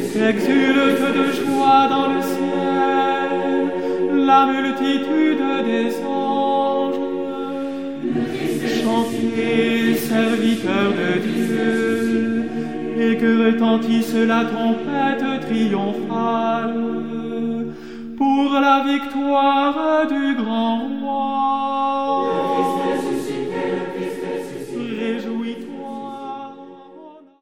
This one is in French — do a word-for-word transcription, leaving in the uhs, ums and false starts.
Exulte de joie dans le ciel la multitude des anges. Chantez, serviteurs de Dieu, et que retentisse la trompette triomphale pour la victoire du grand roi.